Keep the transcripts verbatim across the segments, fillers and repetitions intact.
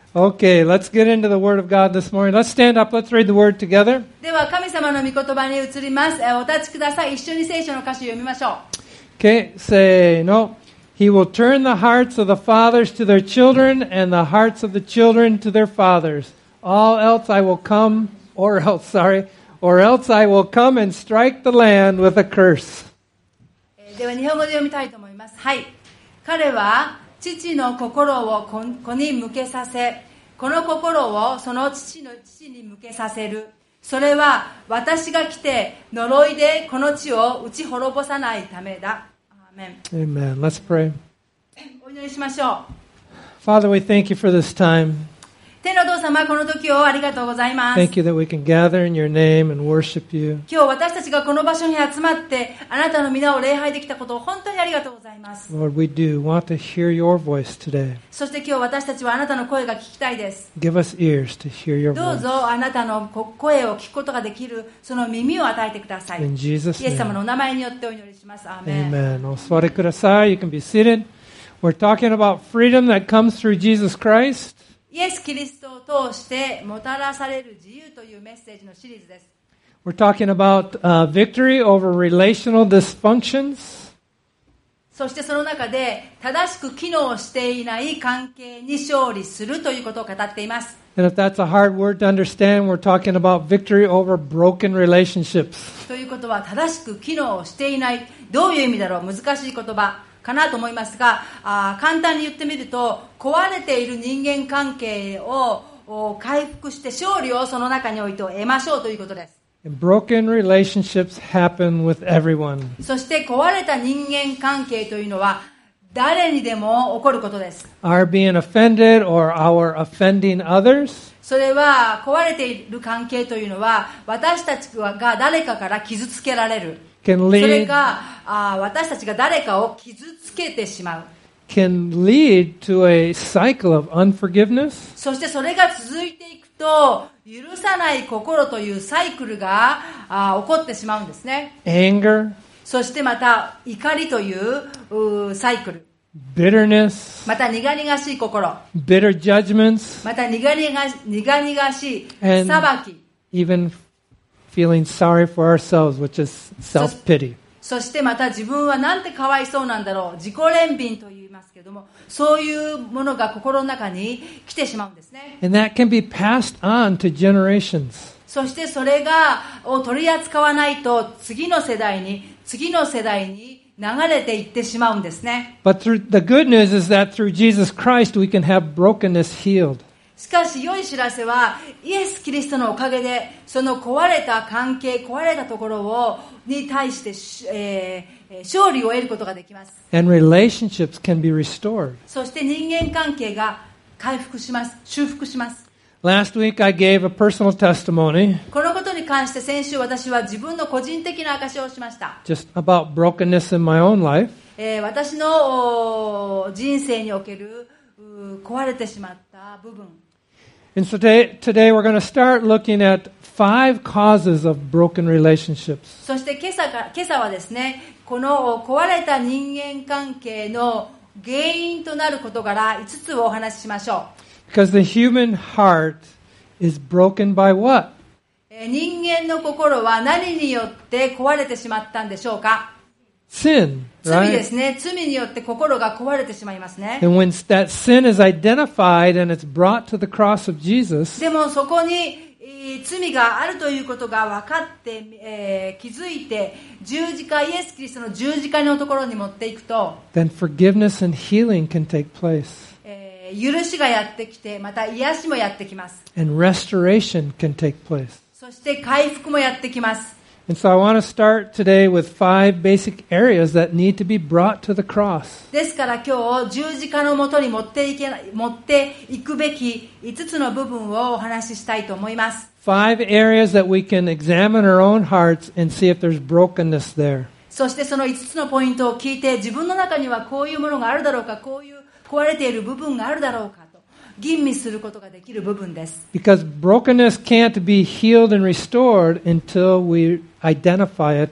Okay, let's get into the Word of God this morning. Let's stand up. Let's read the Word together. では神様の御言葉に移ります。えお立ちください。一緒に聖書の歌詞を読みましょう。 Okay, say no. He will turn the hearts of the fathers to their children and the hearts of the children to their fathers. All else I will come, or else, sorry, or else I will come and strike the land with a curse. では日本語で読みたいと思います。はい。彼は父の心を子に向けさせ、この心をその父の父に向けさせる。それは私が来て呪いでこの地を打ち滅ぼさないためだ。アーメン。 Amen. Let's pray. お祈りしましょう。 Father, we thank you for this time. 天のお父様、この時をありがとうございます。 Thank you that we can gather in your name and worship you. 今日私たちがこの場所に集まってあなたの皆を礼拝できたことを本当にありがとうございます。 Lord, we do want to hear your voice today. そして今日私たちはあなたの声が聞きたいです。 Give us ears to hear your どう voice. ぞあなたの声を聞くことができるその耳を与えてください。 In Jesus' イエス様 name. のお名前によってお祈りします。アーメン。 Amen. O sware kudasai. You can be seated. We're talking about freedom that comes through Jesus Christ. イエス・キリストを通してもたらされる自由というメッセージのシリーズです。 We're talking about uh, victory over relational dysfunctions. そしてその中で正しく機能していない関係に勝利するということを語っています。 And if that's a hard word to understand, we're talking about victory over broken relationships. ということは正しく機能していない、どういう意味だろう、難しい言葉かなと思いますが、あ簡単に言ってみると、壊れている人間関係を回復して勝利をその中において得ましょうということです。 And broken relationships happen with everyone. そして壊れた人間関係というのは誰にでも起こることです。 Our being offended or our offending others. それは壊れている関係というのは私たちが誰かから傷つけられる。 Can それ lead があ私たちが誰かを傷つけてしまう。 can lead to a cycle of unforgiveness. そしてそれが続いていくと許さない心というサイクルがあ起こってしまうんですね。 Anger, そしてまた怒りといううサイクル、 bitterness, また苦々しい心、 bitter judgments, また苦々苦々しい And- 裁き、 even feeling sorry for ourselves, which is self-pity. そしてまた自分はなんてかわいそうなんだろう、自己憐憫と言いますけども、そういうものが心の中に来てしまうんですね。 And that can be passed on to generations. そしてそれがを取り扱わないと次の世代に次の世代に流れていってしまうんですね。 But through, the good news is that through Jesus Christ we can have brokenness healed. しかし良い知らせはイエス・キリストのおかげでその壊れた関係、壊れたところをに対して、えー、勝利を得ることができます。 And relationships can be restored. そして人間関係が回復します、修復します。 Last week I gave a personal testimony このことに関して先週私は自分の個人的な証しをしました。 just about brokenness in my own life. えー、私のお人生におけるう壊れてしまった部分。 And so today, today we're going to start looking at five causes of broken relationships. そして今朝が今朝はですね、この壊れた人間関係の原因となる事柄いつつをお話ししましょ Because the human heart is broken by what? う。えー人間の心は何によって壊れてしまったんでしょうか。 Sin, 罪で right? すね。罪によって心が壊れてしまいますね。 And when that sin is identified and it's brought to the cross of Jesus, でもそこにえー罪があるということが分かって、えー気づいて十字架、イエス・キリストの十字架のところに持っていくと、 then forgiveness and healing can take place. えー許しがやってきて、また癒しもやってきます。 And restoration can take place. そして回復もやってきます。 And so I want to start today with five basic areas that need to be brought to the cross. ですから今日十字架のもとに持っていけな持っていくべきいつつの部分をお話ししたいと思います。 Five areas that we can examine our own hearts and see if there's brokenness there. そしてそのいつつのポイントを聞いて自分の中にはこういうものがあるだろうか、こういう壊れている部分があるだろうかと吟味することができる部分です。 Because brokenness can't be healed and restored until we identify it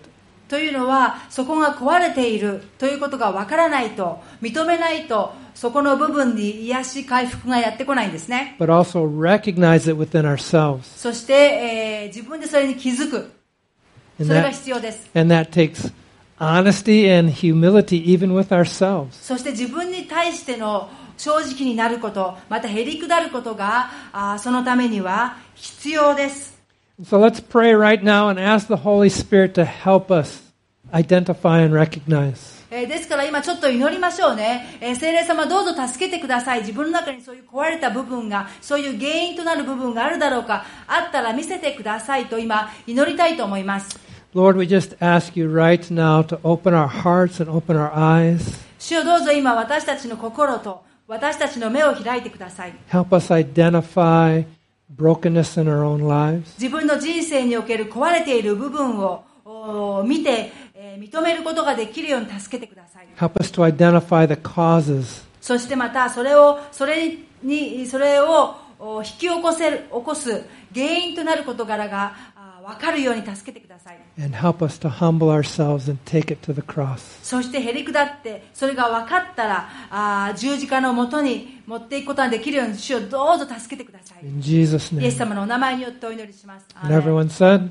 というのは、そこが壊れているということがわからないと、認めないと、そこの部分に癒し、回復がやってこないんですね。 But also recognize it within ourselves. そして、えー、自分でそれに気づく。それが必要です。 And that takes honesty and humility even with ourselves. そして自分に対しての正直になること、またへりくだることが、あそのためには必要です。 So let's pray right now and ask the Holy Spirit to help us identify and recognize. えー、ですから今ちょっと祈りましょうね、えー、聖霊様どうぞ助けてください。自分の中にそういう壊れた部分が、そういう原因となる部分があるだろうか、あったら見せてくださいと今祈りたいと思います。 Lord, we just ask you right now to open our hearts and open our eyes. 主よどうぞ今私たちの心と私たちの目を開いてください。 Help us identify brokenness in our own lives. 自分の人生における壊れている部分を見て、えー、認めることができるように助けてください。 Help us to identify the causes. そしてまたそれをそれにそれを引き起こせる起こす原因となる事柄が分かるように助けてください。 And help us to humble ourselves and take it to the cross. そしてへりくだってそれが分かったらあ十字架のもとに持っていくことができるように主をどうぞ助けてください。 In Jesus' イエ name. ス様のお名前によってお祈りします。 And everyone said,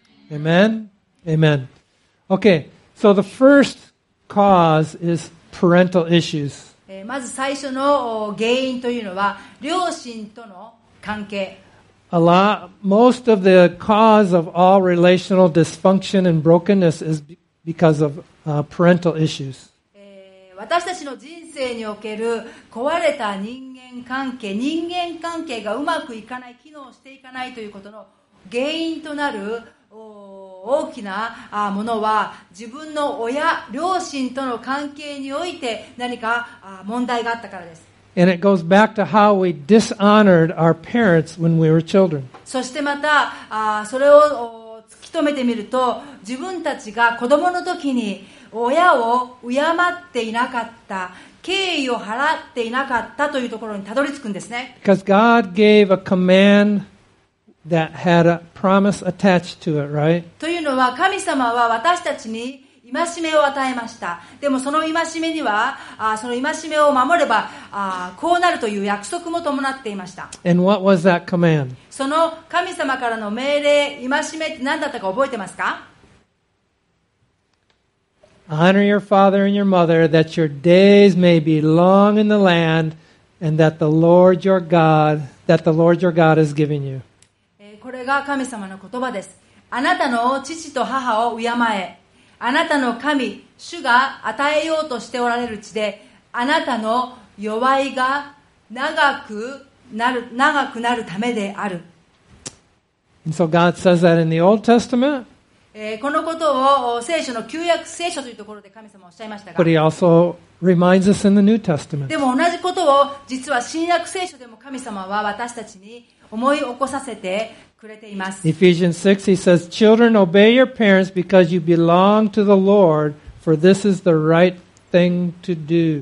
Amen? Amen. Okay, so the first cause is parental issues. えー、まず最初の原因というのは両親との関係。 A lot, most of the cause of all relational dysfunction and brokenness is because of uh, parental issues. えー、私たちの人生における壊れた人間関係、人間関係がうまくいかない、機能していかないということの原因となる大きなものは自分の親、両親との関係において何か問題があったからです。 And it goes back to how we dishonored our parents when we were children. そしてまたそれを突き止めてみると、自分たちが子供の時に親を敬っていなかった、敬意を払っていなかったというところにたどり着くんですね。 Because God gave a command that had a promise attached to it, right? というのは神様は私たちに戒めを与えました。でもその戒めにはあその戒めを守ればあこうなるという約束も伴っていました。 And what was that command? その神様からの命令、戒めって何だったか覚えてますか？ Honor your father and your mother, that your days may be long in the land, and that the Lord your God, that the Lord your God is giving you. これが神様の言葉です。あなたの父と母を敬え。あなたの神、主が与えようとしておられる地で、あなたの弱いが長くなる、長くなるためである。 And so God says that in the Old Testament. えー、このことを聖書の旧約聖書というところで神様はおっしゃいましたが、 But he also reminds us in the New Testament. でも同じことを実は新約聖書でも神様は私たちに思い起こさせてくれています。 Ephesians six, he says, Children, obey your parents because you belong to the Lord, for this is the right thing to do.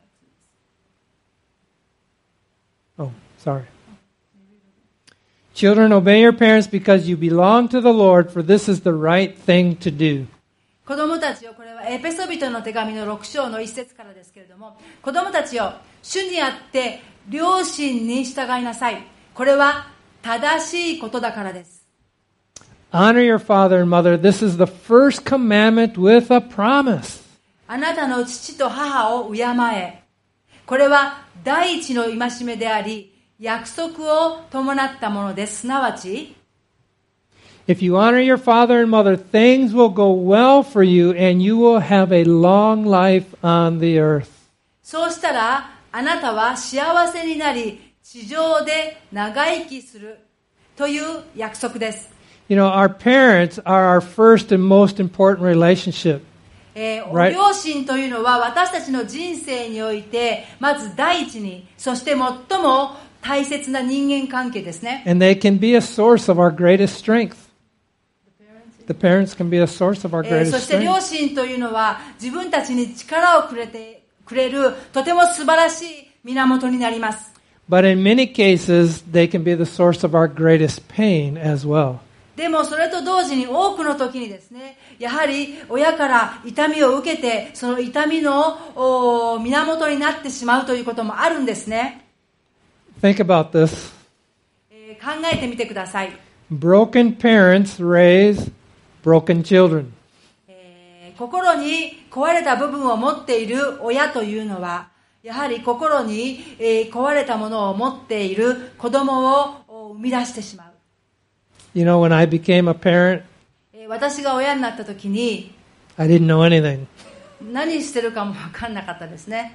Oh, sorry. Children, obey your parents because you belong to the Lord, for this is the right thing to do. 子供たちよ、これはエペソビトの手紙のろく章の一節からですけれども、子供たちよ、主にあって両親に従いなさい。これは正しいことだからです。 Honor your father and mother. This is the first commandment with a promise. あなたの父と母を敬え。これは第一の戒めであり、約束を伴ったものです。すなわち、 If you honor your father and mother, things will go well for you and you will have a long life on the earth. そうしたらあなたは幸せになり、地上で長生きするという約束です。 You know, our parents are our first and most important relationship. えー Right. 両親というのは私たちの人生においてまず第一に、そして最も大切な人間関係ですね。 And they can be a source of our greatest strength. The parents can be a source of our えー greatest そして両 strength. 親というのは自分たちに力をくれてくれるとても素晴らしい源になります。 But in many cases, they can be the source of our greatest pain as well. でもそれと同時に多くの時にですね、やはり親から痛みを受けて、その痛みの源になってしまうということもあるんですね。 Think about this. えー、考えてみてください。 Broken parents raise broken children. えー、心に壊れた部分を持っている親というのは、やはり心に、えー、壊れたものを持っている子供を生み出してしまう。 You know, when I became a parent, 私が親になった時に I didn't know anything. 何してるかも分かんなかったですね。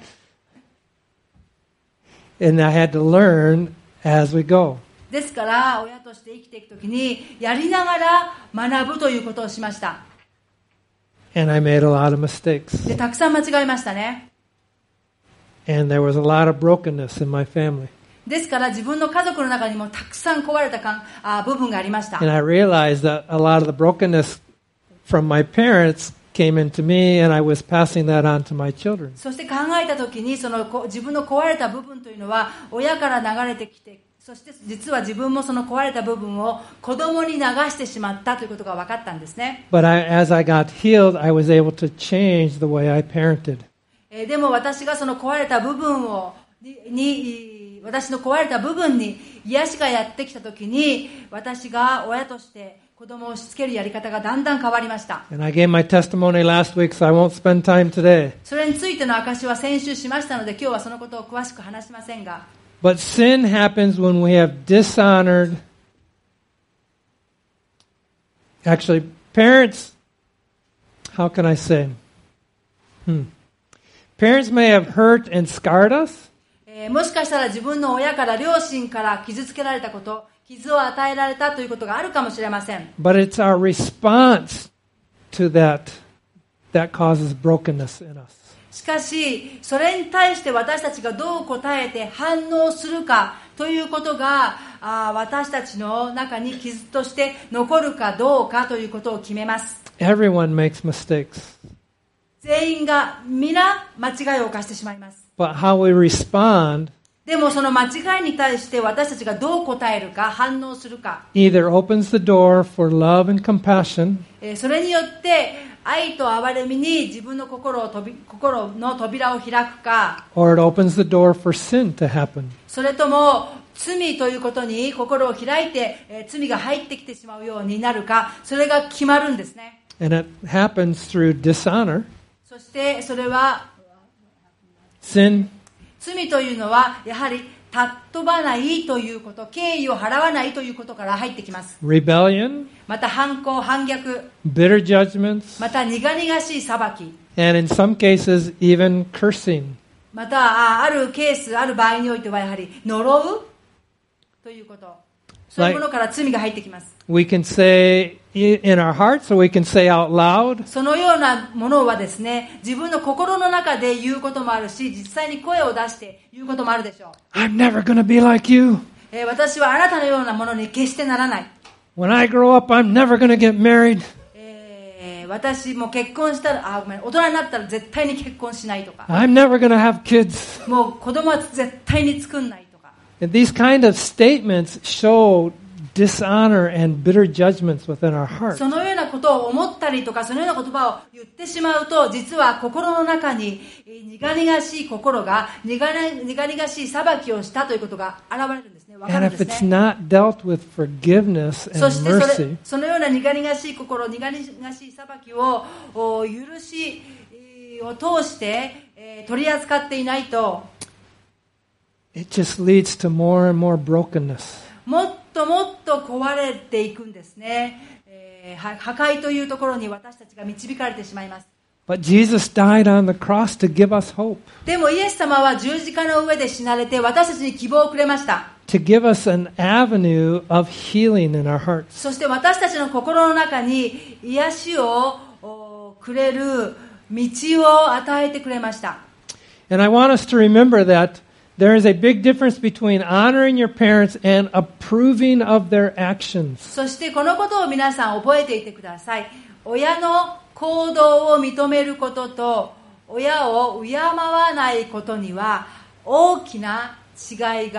And I had to learn as we go. ですから親として生きていく時にやりながら学ぶということをしました。 And I made a lot of mistakes. でたくさん間違えましたね。 And there was a lot of brokenness in my family. ですから自分の家族の中にもたくさん壊れたかんあ部分がありました。 And I realized that a lot of the brokenness from my parents came into me, and I was passing that on to my children. そして考えたときにそのこ自分の壊れた部分というのは親から流れてきて、そして実は自分もその壊れた部分を子供に流してしまったということが分かったんですね。 But I, as I got healed, I was able to change the way I parented. えーでも私がその壊れた部分をにに私の壊れた部分に癒しがやってきたときに、私が親として子供をしつけるやり方がだんだん変わりました。 And I gave my testimony last week, so I won't spend time today. それについての証は先週しましたので、今日はそのことを詳しく話しませんが。 But sin happens when we have dishonored. Actually, parents, how can I say? Hmm. Parents may have hurt and scarred us. えー、もしかしたら自分の親から両親から傷つけられたこと、傷を与えられたということがあるかもしれません。 But it's our response to that that causes brokenness in us. しかし、それに対して私たちがどう答えて反応するかということが、あ私たちの中に傷として残るかどうかということを決めます。 Everyone makes mistakes. 全員が皆間違いを犯してしまいます。 But how we respond でもその間違いに対して私たちがどう答えるか、反応するか、 either opens the door for love and compassion, えー、それによって愛と憐れみに自分の心を飛び心の扉を開くか、 or it opens the door for sin to happen. それとも罪ということに心を開いて、えー、罪が入ってきてしまうようになるか、それが決まるんですね。 And it happens through dishonor. そしてそれは Sin 罪というのはやはり尊ばないということ、敬意を払わないということから入ってきます。 rebellion, また反抗、反逆、 bitter judgments, また苦々しい裁き、 and in some cases even cursing. またあるケース、ある場合においてはやはり呪うということ、そういうものから罪が入ってきます。 We can say in our hearts, or we can say out loud, そのようなものはですね、自分の心の中で言うこともあるし、実際に声を出して言うこともあるでしょう。 I'm never going to be like you. えー、私はあなたのようなものに決してならない。 When I grow up, I'm never going to get married. えー、私も結婚したら、あ、ごめん、大人になったら絶対に結婚しないとか、 I'm never going to have kids. もう子供は絶対に作んないとか。 And these kind of statements show dishonor and bitter judgments within our hearts. そのようなことを思ったりとか、そのような言葉を言ってしまうと、実は心の中に苦々しい心が、苦々しい裁きをしたということが現れるんですね。わか And るん if です it's ね。 not dealt with forgiveness そ and してそれ mercy, そのような苦々しい心、苦々しい裁きをお許しを通して、えー取り扱っていないと、 it just leads to more and more brokenness. もっともっと壊れていくんですね。えー破壊というところに私たちが導かれてしまいます。 But Jesus died on the cross to give us hope, でもイエス様は十字架の上で死なれて私たちに希望をくれました。 to give us an avenue of healing in our hearts. そして私たちの心の中に癒しをおくれる道を与えてくれました。 And I want us to remember that there is a big difference between honoring your parents and approving of their actions. そしてこのことを皆さん覚えていてください。親の行動を認めることと親を敬わないことには大きな違いが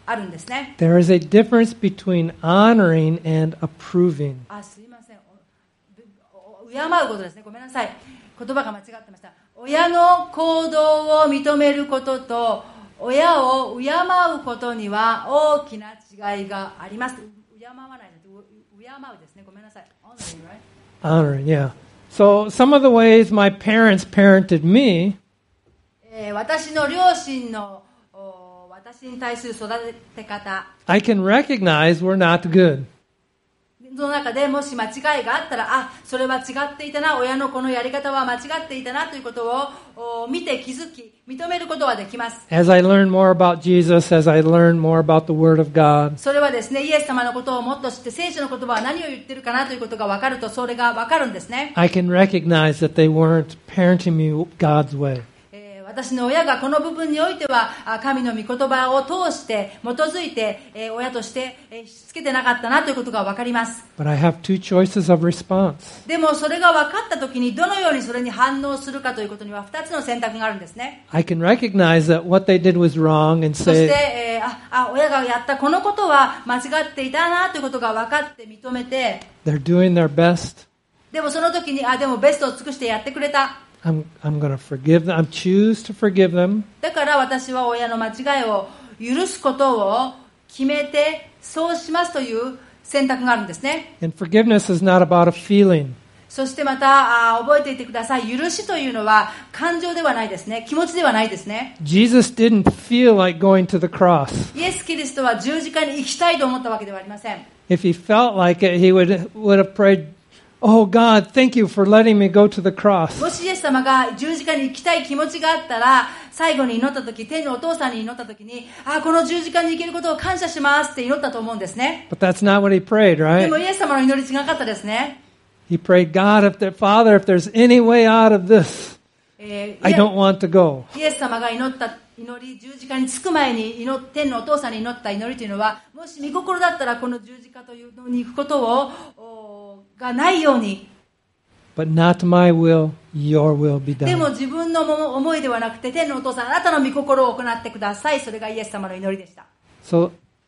あるんですね。 There is a difference between honoring and approving. あ、すいません。おお敬うことですね。ごめんなさい。言葉が間違ってました。親の行動を認めることと、親を敬うことには大きな違いがあります。敬わないので、敬うですね。ごめんなさい。 Honoring, Honoring, right? yeah. So some of the ways my parents parented me, えー私の両親のお私に対する育て方 I can recognize were not good. の中でもし間違いがあったら、あ、それは違っていたな、親のこのやり方は間違っていたなということをお見て気づき、認めることはできます。 As I learn more about Jesus, as I learn more about the Word of God, それはですね、イエス様のことをもっと知って聖書の言葉は何を言ってるかなということが分かると、それが分かるんですね。 I can recognize that they weren't parenting me God's way. えー私の親がこの部分においてはあ神の御言葉を通して基づいて、えー親としてえーしつけてなかったなということが分かります。 But I have two choices of response. でもそれが分かったときにどのようにそれに反応するかということにはふたつの選択があるんですね。 I can recognize that what they did was wrong and そして、 say, えーああ親がやったこのことは間違っていたなということが分かって認めて、 they're doing their best. でもその時にあでもベストを尽くしてやってくれた、 I'm, I'm going to forgive them. I choose to forgive them. だから私は親の間違いを許すことを決めてそうしますという選択があるんですね。 And forgiveness is not about a feeling. そしてまたあ覚えていてください。許しというのは感情ではないですね。気持ちではないですね。 Jesus didn't feel like going to the cross. イエス・キリストは十字架に行きたいと思ったわけではありません。 If he felt like it, he would, would have prayed, oh God, thank you for letting me go to the cross. もしイエス様が十字架に行きたい気持ちがあったら、最後に祈った時、天のお父さんに祈った時に、あこの十字架に行けることを感謝しますって祈ったと思うんですね。 But that's not what he prayed, でも right? イエス様の祈り違かったですね。 He prayed, God, if the Father, if there's any way out of this, えー I don't want to go. イエス様が祈った祈り、十字架に着く前に祈っ天のお父さんに祈った祈りというのは、もし御心だったらこの十字架というのに行くことをおがないように、 But not my will, your will be でも done. 自分の思いではなくて天のお父さんあなたの御心を行ってください。それがイエス様の祈りでした。 So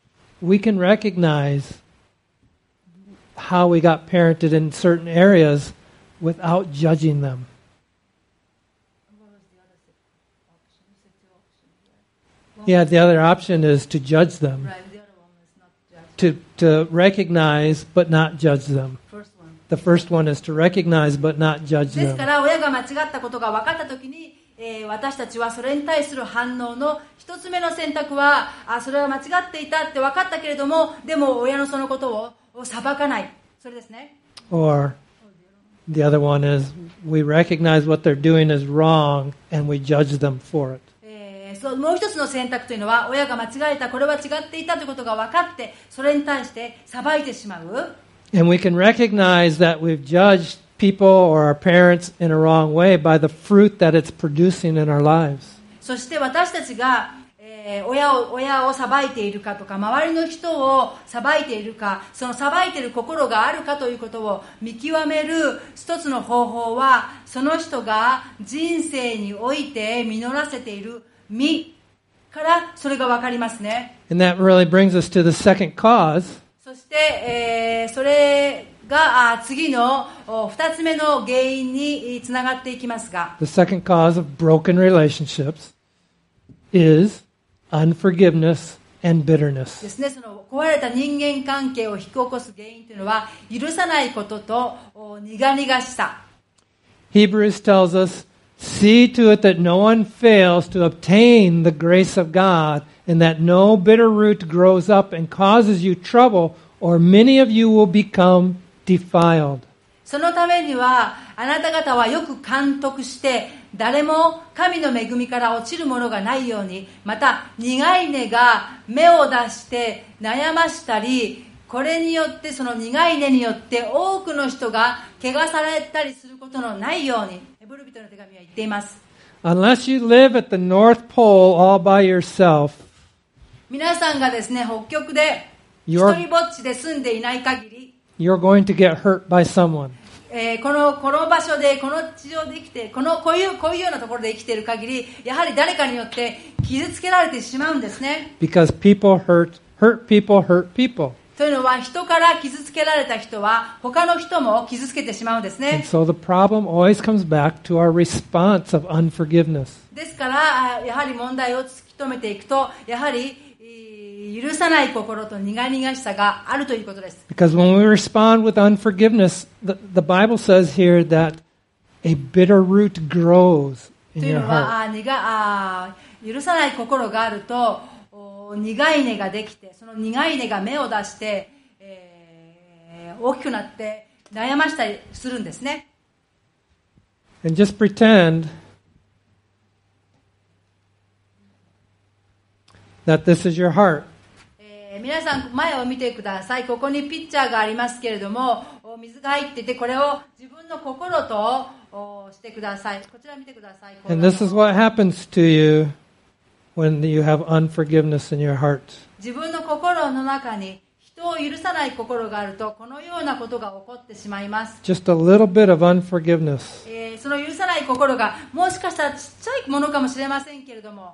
we can recognize how we got parented in certain areas without judging them. Yeah, the other option is to judge them, to, to recognize but not judge them. The first one is to recognize but not judge ですか them. ら親が間違ったことが分かったときに、えー私たちはそれに対する反応の一つ目の選択は、あそれは間違っていたって分かったけれども、でも親のそのことをを裁かない、それですね。 Or the other one is we recognize what they're doing is wrong and we judge them for it. えーそうもう一つの選択というのは、親が間違えた、これは違っていたということが分かってそれに対して裁いてしまう。 And we can recognize that we've judged people or our parents in a wrong way by the fruit that it's producing in our lives. そして私たちが、えー親を親を裁いているかとか、周りの人を裁いているか、その裁いている心があるかということを見極める一つの方法は、その人が人生において実らせている実からそれが分かりますね。 And that really brings us to the second cause, そして、えーそれがあ次のお二つ目の原因につながっていきますが、 the second cause of broken relationships is unforgiveness and で bitterness. すね、その壊れた人間関係を引き起こす原因というのは、許さないこととお苦々しさ。 Hebrews tells us, see to it that no one fails to obtain the grace of God and that no bitter root grows up and causes you trouble, or many of you will become defiled. そのためには、あなた方はよく監督して、誰も神の恵みから落ちるものがないように、また苦い根が芽を出して悩ましたり、これによってその苦い根によって多くの人が怪我されたりすることのないように、ヘブル人の手紙は言っています。 Unless you live at the North Pole all by yourself, 皆さんがですね、北極で一 Your- 人ぼっちで住んでいない限り、 you're going to get hurt by someone. えー、このこの場所でこの地上で生きてこのこういうこういうようなところで生きている限りやはり誰かによって傷つけられてしまうんですね。 Because people hurt, hurt people hurt people. というのは人から傷つけられた人は他の人も傷つけてしまうんですね。 And so the problem always comes back to our response of unforgiveness. ですからやはり問題を突き止めていくとやはり許さない心と苦々しさがあるということです。 Because when we respond with unforgiveness, the, the Bible says here that a bitter root grows と in いう your のは heart. あ苦あ許さない心があると苦い根ができてその苦い根が芽を出して、えー、大きくなって悩ましたりするんですね。 And just pretend that this is your heart. えー、皆さん前を見てください。ここにピッチャーがありますけれども水が入っていてこれを自分の心としてください。こちら見てください。 And this is what happens to you when you have unforgiveness in your heart. 自分の心の中に人を許さない心があるとこのようなことが起こってしまいます。 Just a little bit of unforgiveness. えー、その許さない心がもしかしたらちっちゃいものかもしれませんけれども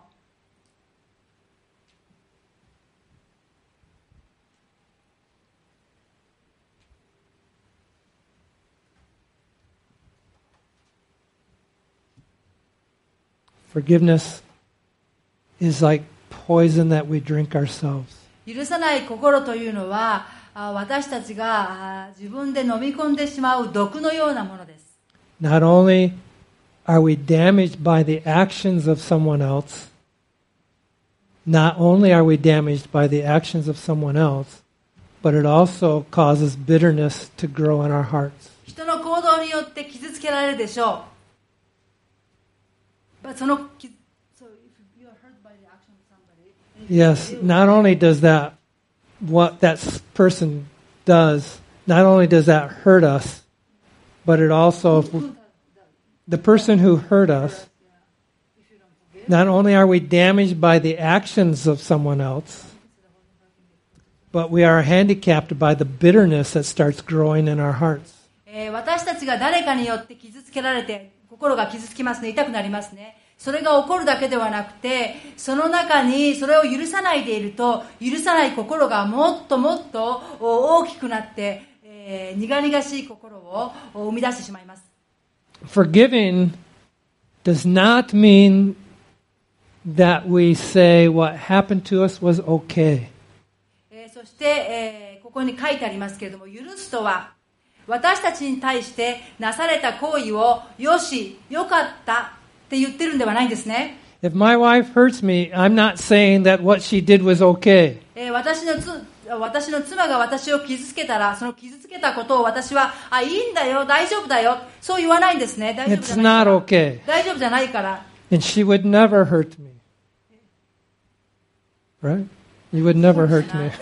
Forgiveness is like poison that we drink ourselves. 許さない心というのは私たちが自分で飲み込んでしまう毒のようなものです。 Not only are we damaged by the actions of someone else, not only are we damaged by the actions of someone else, but it also causes bitterness to grow in our hearts. 人の行動によって傷つけられるでしょう。But その so if you are hurt by the action of somebody, Yes, not only does that, what that person does, not only does that hurt us, but it also, the person who hurt us, not only are we damaged by the actions of someone else, but we are handicapped by the bitterness that starts growing in our hearts. えー、私たちが誰かによって傷つけられて心が傷つきますね。痛くなりますね。それが起こるだけではなくてその中にそれを許さないでいると許さない心がもっともっと大きくなって、えー、苦々しい心を生み出してしまいます。 Forgiving does not mean that we say what happened to us was okay. えー、そして、えー、ここに書いてありますけれども許すとは私たちに対してなされた行為をよし、よかったって言ってるんではないんですね。 If my wife hurts me, I'm not saying that what she did was okay. えー、私のつ私の妻が私を傷つけたらその傷つけたことを私はあいいんだよ大丈夫だよそう言わないんですね。大丈夫じゃないから It's not okay. 大丈夫じゃないから And she would never hurt me. Right? You would never hurt me.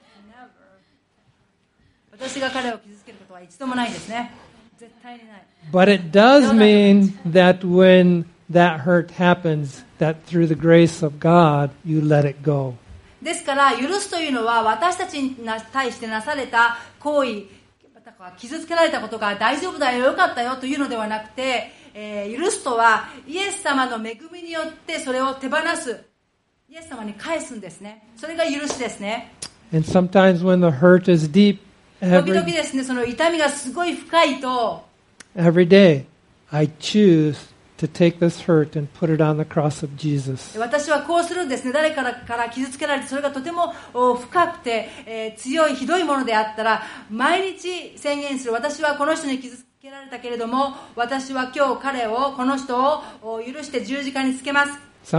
私が彼を傷つけることは一度もないですね。絶対にない。 But it does mean that when that hurt happens, that through the grace of God, you let it go. ですから許すというのは私たちに対してなされた行為傷つけられたことが大丈夫だよよかったよというのではなくて、えー、許すとはイエス様の恵みによってそれを手放すイエス様に返すんですね。それが許しですね。 And sometimes when the hurt is deep, 時々 every, ですねその痛みがすごい深いと every day, I choose to take this hurt and put it on the cross of Jesus. 私はこうするんですね。誰からから傷つけられてそれがとても深くて、えー、強いひどいものであったら毎日宣言する。私はこの人に傷つけられたけれども私は今日彼をこの人を許して十字架につけます。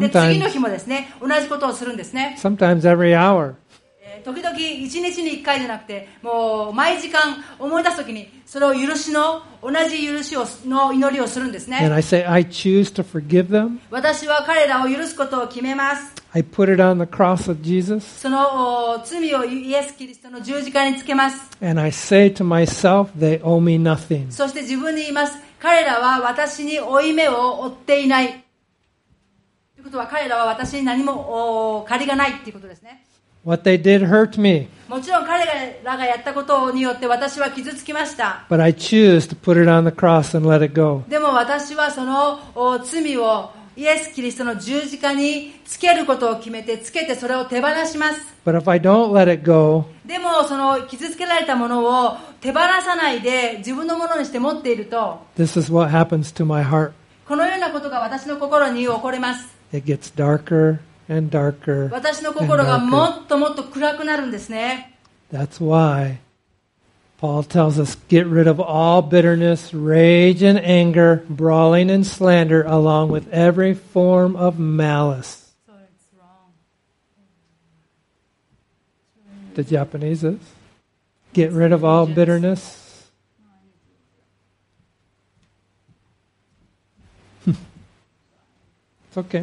で次の日もですね同じことをするんですね。 Sometimes every hour. 時々一日に一回じゃなくてもう毎時間思い出すときにそれを許しの同じ許しをの祈りをするんですね。 And I say, I choose to forgive them. 私は彼らを許すことを決めます。 I put it on the cross of Jesus. その罪をイエス・キリストの十字架につけます。 And I say to myself, they owe me nothing. そして自分に言います。彼らは私に負い目を負っていない。ということは彼らは私に何も借りがないということですね。 What they did hurt me. もちろん彼らがやったことによって私は傷つきました。 But I choose to put it on the cross and let it go. でも私はその罪をイエス・キリストの十字架につけることを決めて、つけてそれを手放します。 But if I don't let it go, でもその傷つけられたものを手放さないで自分のものにして持っていると、 this is what happens to my heart. このようなことが私の心に起こります。 It gets darker and darker. 私の心がもっともっと暗くなるんですね。 That's why Paul tells us, get rid of all bitterness, rage and anger, brawling and slander, along with every form of malice. So it's wrong. The Japanese is, get rid of all bitterness. It's okay.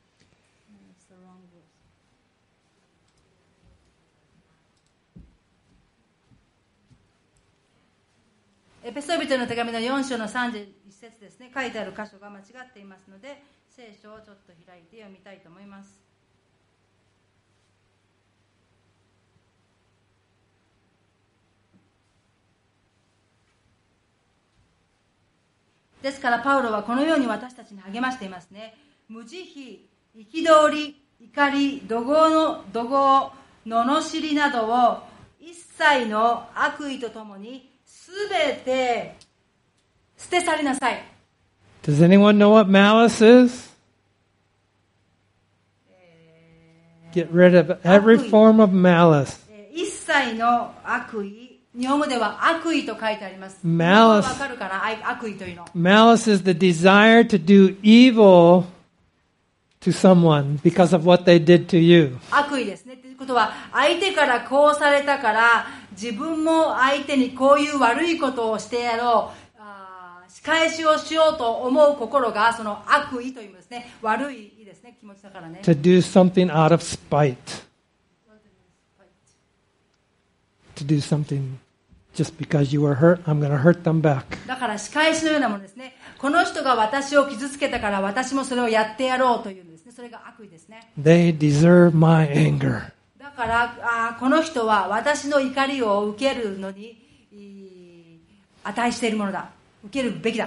エペソビトの手紙のよん章のさんじゅういち節ですね、書いてある箇所が間違っていますので、聖書をちょっと開いて読みたいと思います。ですからパウロはこのように私たちに励ましていますね。無慈悲、憤り、怒り、怒号の怒号、罵りなどを一切の悪意とともにすべて捨て去りなさい。 Does anyone know what malice is? Get rid of every form of malice. 一切の悪意、日本語では悪意と書いてあります。 Malice. わかるかな、悪意というの。 Malice is the desire to do evil to someone because of what they did to you. 悪意ですね。ということは、相手からこうされたから、自分も相手にこういう悪いことをしてやろう、あ仕返しをしようと思う心が、その悪意というんですね。悪いですね、気持ちだからね。 To do something out of spite. To do something just because you were hurt, I'm going to hurt them back. だから仕返しのようなものですね。この人が私を傷つけたから私もそれをやってやろうというんですね。それが悪意ですね。 They deserve my anger. だからあこの人は私の怒りを受けるのに値しているものだ。受けるべきだ。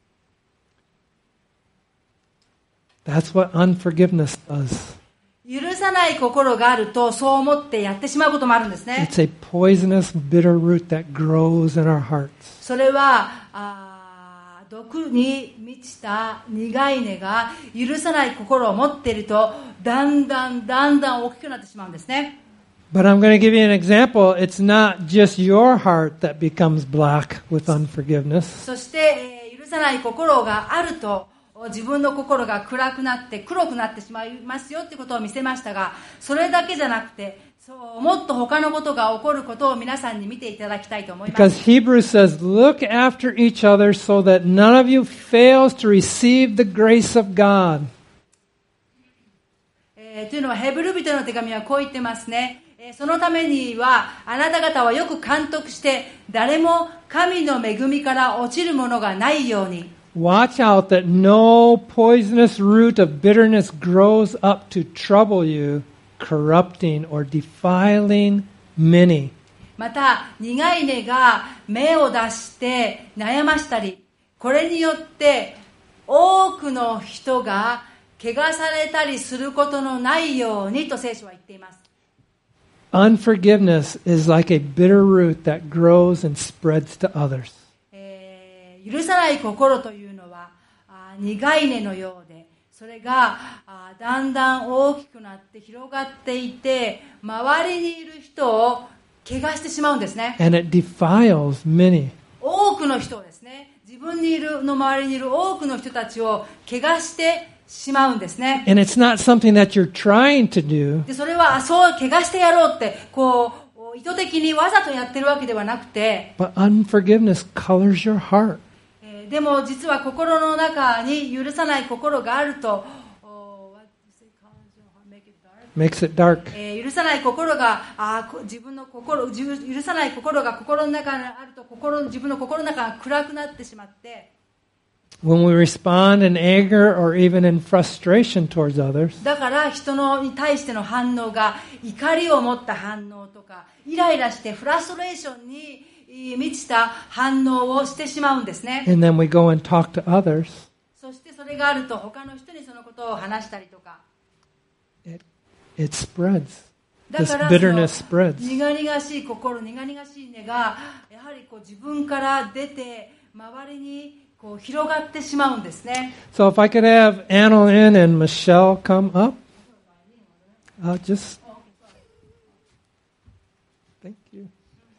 That's what unforgiveness does. 許さない心があるとそう思ってやってしまうこともあるんですね。 It's a poisonous, bitter root that grows in our hearts. それはあ毒に満ちた苦い根が許さない心を持っているとだんだんだんだん大きくなってしまうんですね。 But I'm going to give you an example. It's not just your heart that becomes black with unforgiveness. そして、えー、許さない心があると自分の心が暗くなって黒くなってしまいますよってことを見せましたが、それだけじゃなくてそうもっと他のことが起こることを皆さんに見ていただきたいと思います。 Because Hebrews says, look after each other so that none of you fails to receive the grace of God. えー、というのはヘブル人の手紙はこう言ってますね。えー、そのためにはあなた方はよく監督して誰も神の恵みから落ちるものがないように。 Watch out that no poisonous root of bitterness grows up to trouble you, corrupting or defiling many. また苦い根が芽を出して悩ましたり、これによって多くの人が怪我されたりすることのないようにと聖書は言っています。 Unforgiveness is like a bitter root that grows and spreads to others. 許さない心というのはあ苦い根のようで、それがあだんだん大きくなって広がっていて、周りにいる人を怪我してしまうんですね。 And it defiles many. 多くの人をですね、自分にいるの周りにいる多くの人たちを怪我してしまうんですね。 And it's not something that you're trying to do. でそれはそう怪我してやろうってこう意図的にわざとやってるわけではなくて、 But unforgiveness colors your heart. でも実は心の中に許さない心があると、 Makes it dark. えー、許さない心があ自分の心許さない心が心の中にあると心自分の心の中が暗くなってしまって、 when we respond in anger or even in frustration towards others, だから人のに対しての反応が怒りを持った反応とか、イライラしてフラストレーションに満ちた反応をしてしまうんですね。 and then we go and talk to others, そしてそれがあると他の人にそのことを話したりとか、 it, it spreads. だ This から bitterness そ spreads. の苦々しい心、苦々しい根がやはりこう自分から出て周りにこう広がってしまうんですね。 So if I could have Annalyn and Michelle come up, I'll just thank you.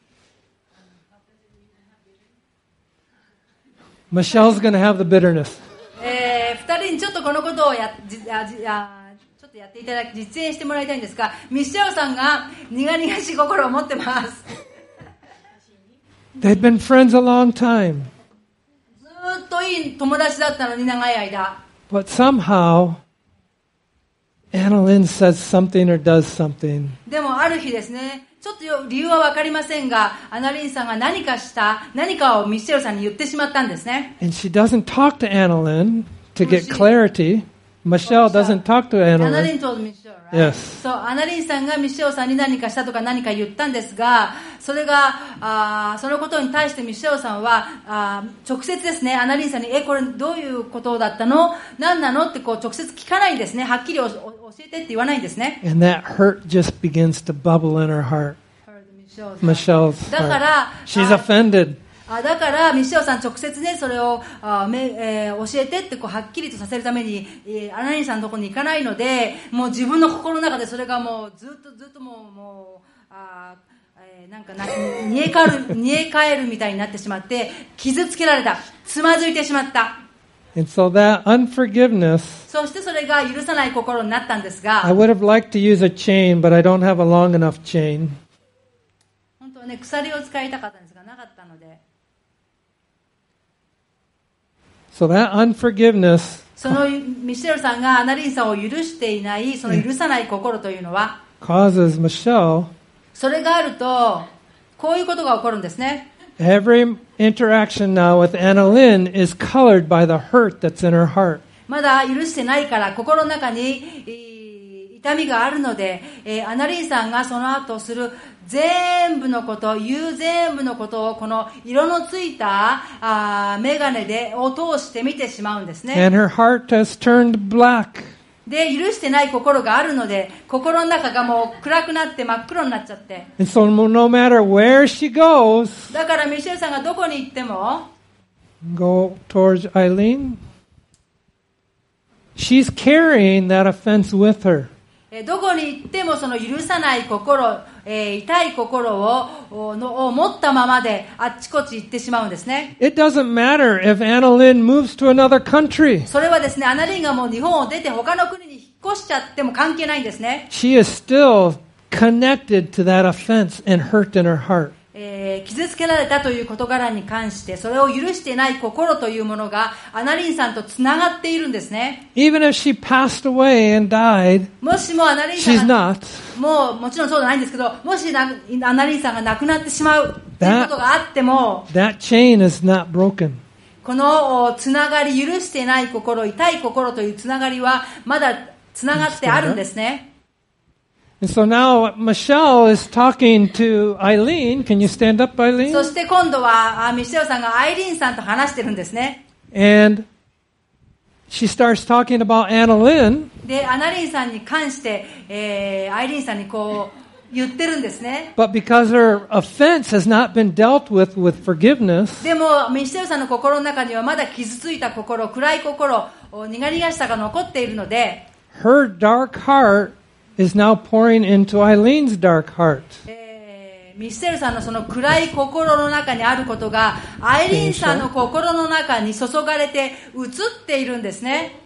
Michelle's going to have the bitterness. えー、ふたりにちょっとこのことをやじあじあちょっとやっていただき実演してもらいたいんですが、ミシェルさんが苦々しい心を持ってます。 They'd been friends a long time, ずーっといい友達だったのに長い間、 but somehow Annalyn says something or does something, でもある日ですね、ちょっとよ理由は分かりませんが、アナリンさんが何かした何かをミシェルさんに言ってしまったんですね。 and she doesn't talk to Annalyn to Well, get she- clarity. Michelle doesn't talk to アナリ Annalyn. ンとミシェル、right? Yes. そう、アナリンさんがミシェルさんに何かしたとか何か言ったんですが、それがあそのことに対してミシェルさんはあ直接ですね、アナリンさんにえこれどういうことだったの、何なのってこう直接聞かないんですね。はっきりおお教えてって言わないんですね。 And that hurt just begins to bubble in her heart. ミシェルさん Michelle's だか heart. ら She's あ offended. あだからミシェルさん直接ねそれをあめ、えー、教えてってこうはっきりとさせるために、えー、アナリンさんのところに行かないので、もう自分の心の中でそれがもうずっとずっともうもうあ、えー、なんかな煮え返る煮え返るみたいになってしまって傷つけられた、つまずいてしまった。 And so that unforgiveness, そしてそれが許さない心になったんですが、 I would have liked to use a chain, but I don't have a long enough chain. 本当はね鎖を使いたかったんですがなかったので、 So that unforgiveness そのミシェルさんがアナリンさんを許していないその許さない心というのは、 causes Michelle, それがあるとこういうことが起こるんですね。 every interaction now with Annalyn is colored by the hurt that's in her heart. まだ許してないから心の中にえー痛みがあるので、えーアナリンさんがその後する全部のこと、言う全部のことをこの色のついたあー眼鏡でを通して見てしまうんですね。 And her heart has turned black. で、許してない心があるので、心の中がもう暗くなって真っ黒になっちゃって。 And so no matter where she goes, だからミシェルさんがどこに行っても、 go towards Eileen, she's carrying that offense with her. えーどこに行ってもその許さない心、えー痛い心をおのを持ったままであっちこっち行ってしまうんですね。 It doesn't matter if Annalyn moves to another country. それはですね、アナリンがもう日本を出て他の国に引っ越しちゃっても関係ないんですね。 She is still connected to that offense and hurt in her heart. えー傷つけられたという事柄に関してそれを許していない心というものがアナリンさんとつながっているんですね。 Even if she passed away and died, もしもアナリン she's さんが not. もうもちろんそうじゃないんですけど、もしなアナリンさんが亡くなってしまうということがあっても、 That chain is not broken. このおつながり、許していない心、痛い心というつながりはまだつながってあるんですね。 And so now Michelle is talking to Eileen. Can you stand up, そ Eileen? して今度はあミシェルさんがアイリーンさんと話してるんですね。 And she starts talking about Annalyn. で、アナリンさんに関して、えー、アイリーンさんにこう言ってるんですね。 But because her offense has not been dealt with with forgiveness, でもミシェルさんの心の中にはまだ傷ついた心、暗い心、苦々しさが残っているので、 her dark heart is now pouring into Eileen's dark heart. えーミシェルさんのその暗い心の中にあることがアイリーンさんの心の中に注がれて映っているんですね。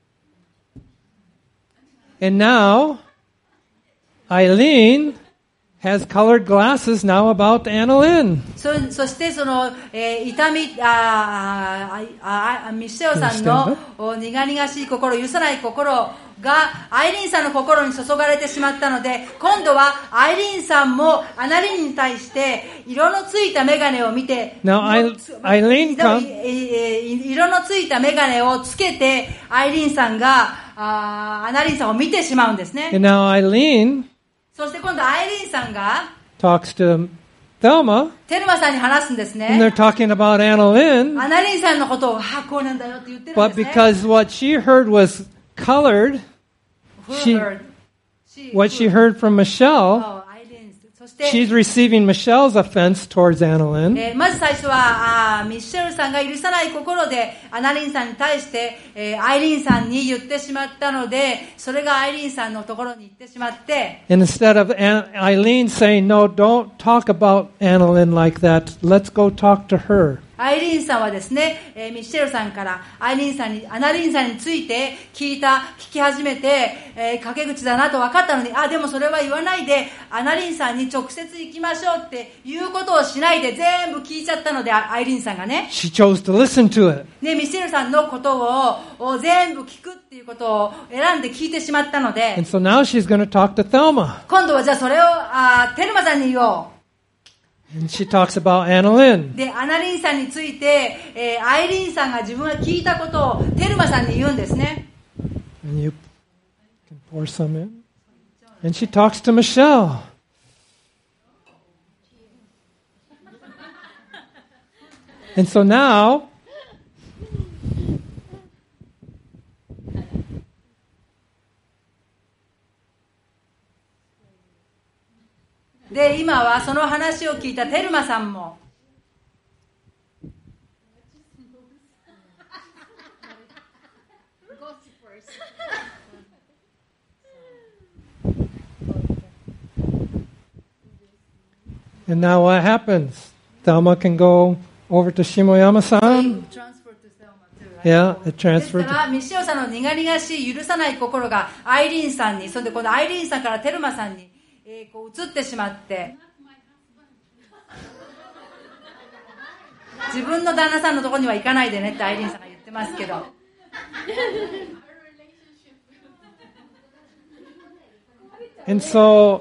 And now Eileen has colored glasses now about Anna Lynn. そ, そしてその、えー、痛みあああミシェルさんの苦々しい心、許さない心がアイリーンさんの心に注がれてしまったので、今度はアイリーンさんもアナリーンに対して色のついたメガネを見て、 Now, Eileen come, 色のついたメガネをつけてアイリーンさんがあアナリーンさんを見てしまうんですね。 And now Eileen そして今度アイリーンさんが talks to Thelma, テルマさんに話すんですね。 and they're talking about Anna Lynn. アナリーンさんのことを、ああ、こうなんだよって言ってるん But ですね。 because what she heard was colored, she, what she heard from Michelle, そうアイリーンそして、 she's receiving Michelle's offense towards Anna Lynn. えーまず最初はあミッシェルさんが許さない心でアナリーンさんに対して、えーアイリーンさんに言ってしまったので、それがアイリーンさんのところに行ってしまって、 And instead of An- Eileen saying, no, don't talk about Anna Lynn like that, let's go talk to her. アイリーンさんはですね、えーミッシェルさんからアイリーンさんに、アナリーンさんについて聞いた、聞き始めて、えー、陰口だなと分かったのに、あ、でもそれは言わないで、アナリーンさんに直接行きましょうっていうことをしないで全部聞いちゃったので、アイリーンさんがね。 She chose to listen to it. ね、ミッシェルさんのことをを全部聞くっていうことを選んで聞いてしまったので、 And so now she's going to talk to Thelma. 今度はじゃあそれをあテルマさんに言おう。 And she talks about Anna Lynn. で、アナリーンさんについて、えー、アイリーンさんが自分が聞いたことをテルマさんに言うんですね。 And you can pour some in. And she talks to Michelle. And so now, で、今はその話を聞いたテルマさんも、 and now what happens? Thelma can go over to Shimoyama-san. Yeah, it です transferred. からミッシェルさんの苦々しい許さない心がアイリーンさんに、それでこのアイリーンさんからテルマさんに、えー、こう移ってしまって、自分の旦那さんのところには行かないでねってアイリーンさんが言ってますけど、 And so,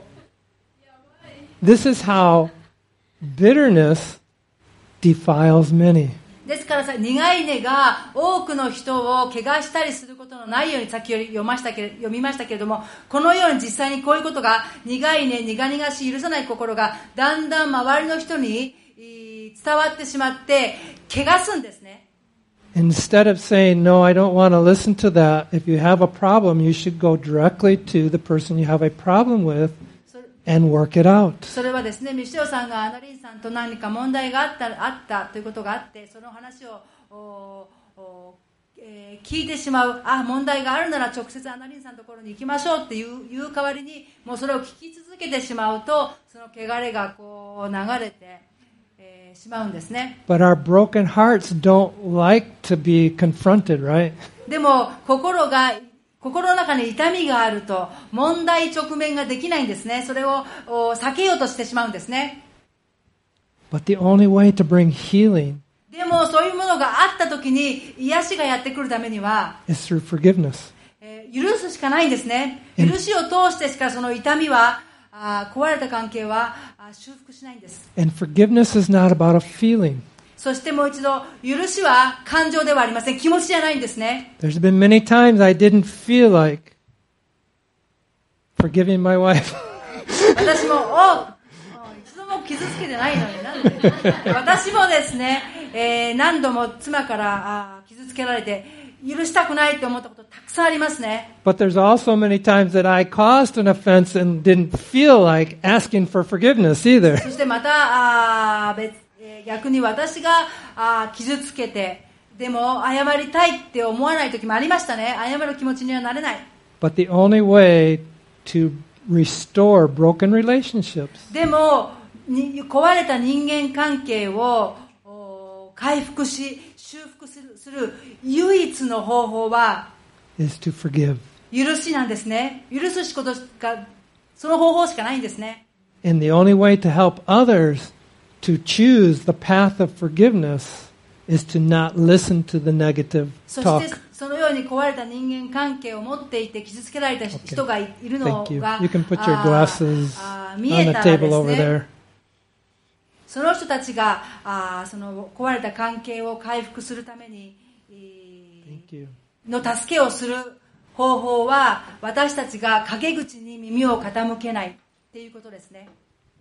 this is how bitterness defiles many. ですからさ、苦い根が多くの人を怪我したりすることのないように、さっきより読ましたけ読みましたけれども、このように実際にこういうことが、苦い根、苦々しい許さない心がだんだん周りの人に伝わってしまって怪我すんですね。 Instead of saying, no, I don't want to listen to that, if you have a problem, you should go directly to the person you have a problem with and work it out. それはですね、ミシェルさんがアナリーンさんと何か問題があった、あったということがあって、その話をおお、えー、聞いてしまう、あ、問題があるなら直接アナリーンさんのところに行きましょうっていう、いう代わりに、もうそれを聞き続けてしまうと、その汚れがこう流れて、えー、しまうんですね。 But our broken hearts don't like to be confronted, right? でも心が心の中に痛みがあると問題直面ができないんですね。それを避けようとしてしまうんですね。 But the only way to bring healing でもそういうものがあった時に癒しがやってくるためには、 is through forgiveness. えー、許すしかないんですね。許しを通してしかその痛みはあ壊れた関係はあ修復しないんです。 And forgiveness is not about a feeling. そしてもう一度、許しは感情ではありません。気持ちじゃないんですね。 There's been many times I didn't feel like forgiving my wife. 私も、お一度も傷つけてないのになんで私もですね、えー、何度も妻からあ傷つけられて許したくないって思ったことたくさんありますね。 But there's also many times that I caused an offense and didn't feel like asking for forgiveness either. そしてまたあ別逆に私があ傷つけてでも謝りたいって思わない時もありましたね。謝る気持ちにはなれない。 But the only way to restore broken relationships でもに壊れた人間関係を回復し修復する、する唯一の方法は is to forgive. 許しなんですね。許すことしかその方法しかないんですね。 And the only way to help others to choose the path of forgiveness is to not listen to the negative そ talk. してそのように壊れた人間関係を持っていて傷つけられた人がいるの Thank you. が You can put your glasses あー見 on え the たらで table す over ね there. その人たちがあーその壊れた関係を回復するために、えー Thank you. の助けをする方法は私たちが陰口に耳を傾けないっていうことですね。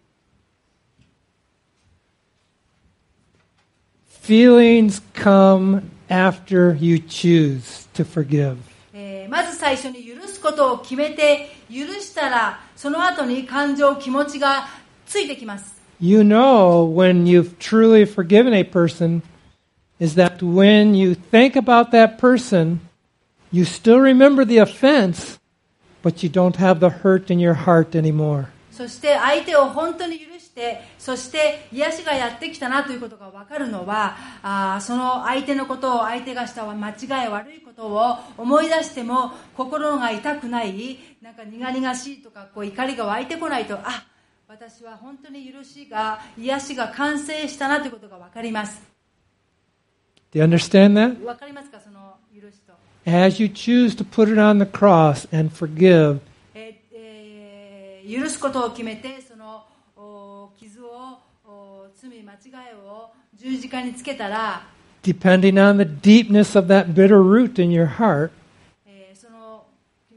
Feelings come after you choose to forgive. えーまず最初に許すことを決めて許したらその後に感情気持ちがついてきます。 You know when you've truly forgiven a person is that when you think about that person, you still remember the offense, but you don't have the hurt in your heart anymore. そして相手を本当に許してそして癒しがやってきたなということが分かるのはあその相手のことを相手がした間違い悪いことを思い出しても心が痛くないなんか苦々しいとかこう怒りが湧いてこないとあ私は本当に許しが癒しが完成したなということが分かります。 Do you understand that? 分かりますかその許しと As you choose to put it on the cross and forgive, えーえー許すことを決めてその傷を罪間違いを十字架につけたら depending on the deepness of that bitter root in your heart, えーその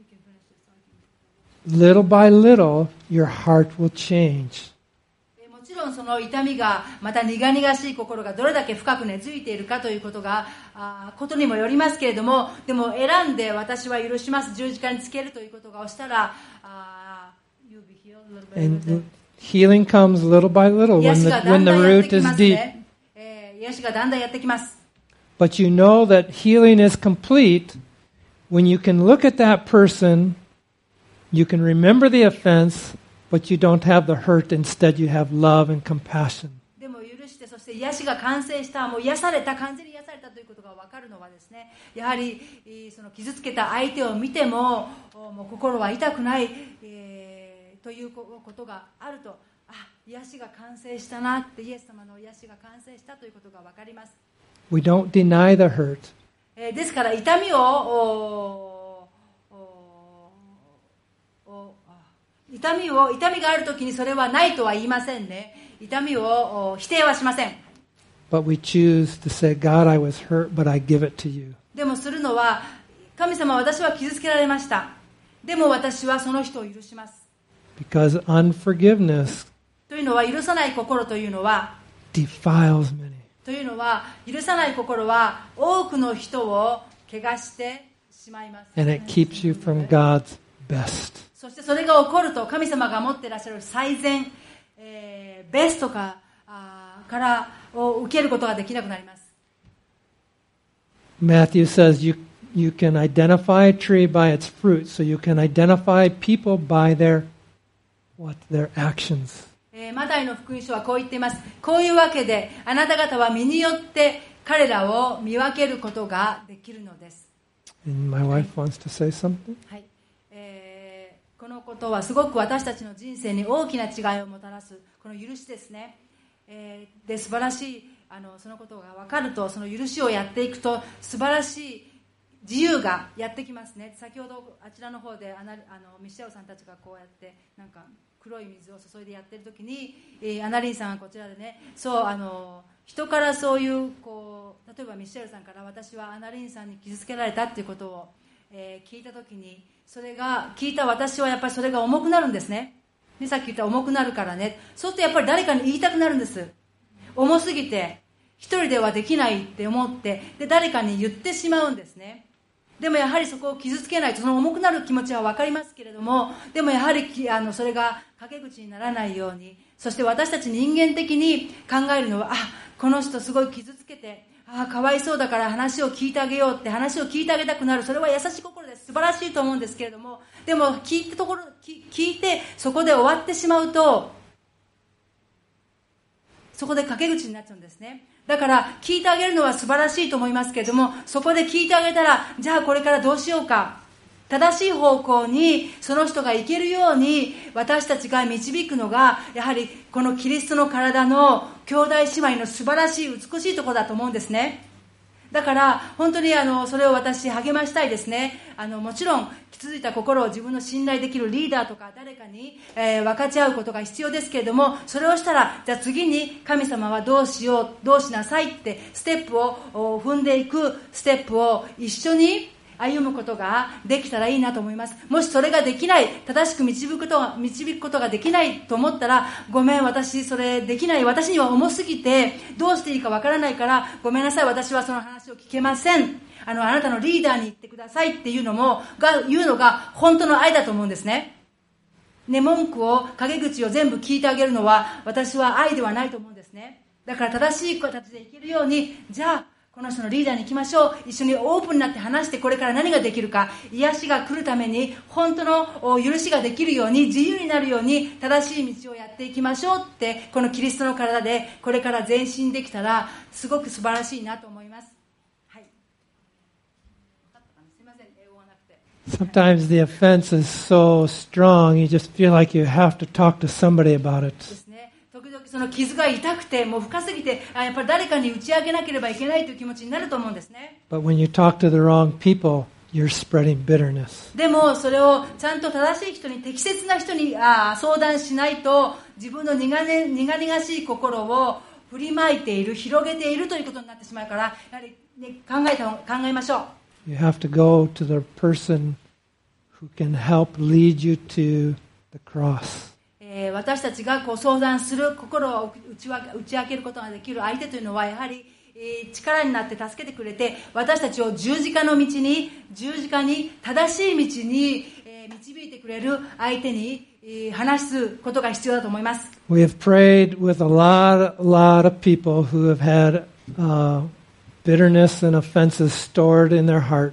little by little, your heart will change. もちろんその痛みがまた苦々しい心がどれだけ深く根付いているかということがあことにもよりますけれどもでも選んで私は許します十字架につけるということがをしたらあ you'll be healed a little bit. And healing comes little by little 癒 when し the, がだ when ん the だんやっ root てき is ます deep. ね、えー癒しがだんだんやってきます。 But you know that healing is complete when you can look at that person, you can remember the offense, but you don't have the hurt. Instead, you have love and compassion. でも許してそして癒しが完成したもう癒された完全に癒されたということが分かるのはですねやはりその傷つけた相手を見てももう心は痛くない、えー、ということがあるとあ癒しが完成したなってイエス様の癒しが完成したということが分かります。 We don't deny the hurt. えー、ですから痛みをおおお痛みを痛みがあるときにそれはないとは言いませんね。痛みを否定はしません。 But we choose to say, God, I was hurt, but I give it to you. でもするのは神様私は傷つけられましたでも私はその人を許します Because unforgiveness というのは許さない心というのは defiles many. というのは許さない心は多くの人を汚してしまいます And it keeps you from God's best. そしてそれが起こると神様が持っていらっしゃる最善、えー、ベストかあからを受けることができなくなります。 Matthew says you, you can identify a tree by its fruit, so you can identify people by their, what, their actions. えー、マタイの福音書はこう言っています。こういうわけであなた方は身によって彼らを見分けることができるのです。 And my wife wants to say something. はい、えー、このことはすごく私たちの人生に大きな違いをもたらすこの許しですね。えー、で素晴らしいあのそのことが分かるとその許しをやっていくと素晴らしい自由がやってきますね。先ほどあちらの方でアナあのミシェルさんたちがこうやってなんか黒い水を注いでやってる時に、えー、アナリンさんがこちらでねそうあの人からそういうこう例えばミシェルさんから私はアナリンさんに傷つけられたっていうことを、えー、聞いた時にそれが聞いた私はやっぱりそれが重くなるんですね。でさっき言った重くなるからねそうするとやっぱり誰かに言いたくなるんです。重すぎて一人ではできないって思ってで誰かに言ってしまうんですね。でもやはりそこを傷つけないとその重くなる気持ちは分かりますけれどもでもやはりあのそれが陰口にならないようにそして私たち人間的に考えるのはあこの人すごい傷つけてあかわいそうだから話を聞いてあげようって話を聞いてあげたくなるそれは優しい心です素晴らしいと思うんですけれどもでも聞いたところ聞いてそこで終わってしまうとそこで陰口になっちゃうんですね。だから聞いてあげるのは素晴らしいと思いますけれどもそこで聞いてあげたらじゃあこれからどうしようか正しい方向にその人が行けるように私たちが導くのが、やはりこのキリストの体の兄弟姉妹の素晴らしい美しいところだと思うんですね。だから本当にあのそれを私励ましたいですね。あのもちろん気づいた心を自分の信頼できるリーダーとか誰かに、えー、分かち合うことが必要ですけれども、それをしたらじゃあ次に神様はどうしようどうしなさいってステップを踏んでいくステップを一緒に歩むことができたらいいなと思います。もしそれができない、正しく導くことが、導くことができないと思ったら、ごめん、私それできない、私には重すぎてどうしていいかわからないからごめんなさい、私はその話を聞けません、あのあなたのリーダーに言ってくださいっていうのもが言うのが本当の愛だと思うんですね。ね、文句を陰口を全部聞いてあげるのは私は愛ではないと思うんですね。だから正しい形でいけるように、じゃあこの人のリーダーに行きましょう、一緒にオープンになって話して、これから何ができるか、癒しが来るために本当の許しができるように、自由になるように正しい道をやっていきましょうって、このキリストの体でこれから前進できたらすごく素晴らしいなと思います。はい、すいません、英語がなくて。 Sometimes the offense is so strong, you just feel like you have to talk to somebody about it. 時々その傷が痛くて、もう深すぎて、やっぱり誰かに打ち明けなければいけないという気持ちになると思うんですね。 But when you talk to the wrong people, you're spreading bitterness. でもそれをちゃんと正しい人に、適切な人にあ相談しないと、自分の苦々々しい心を振りまいている、広げているということになってしまうから、やはり、ね、考えた考えましょう。 You have to go to the person who can help lead you to the cross. 私たちがこう相談する、心を打ち分け、打ち明けることができる相手というのは、やはり、えー、力になって助けてくれて、私たちを十字架の道に、十字架に正しい道に、えー、導いてくれる相手に、えー、話すことが必要だと思います。 We have prayed with a lot, a lot of people who have had uh, bitterness and offenses stored in their hearts.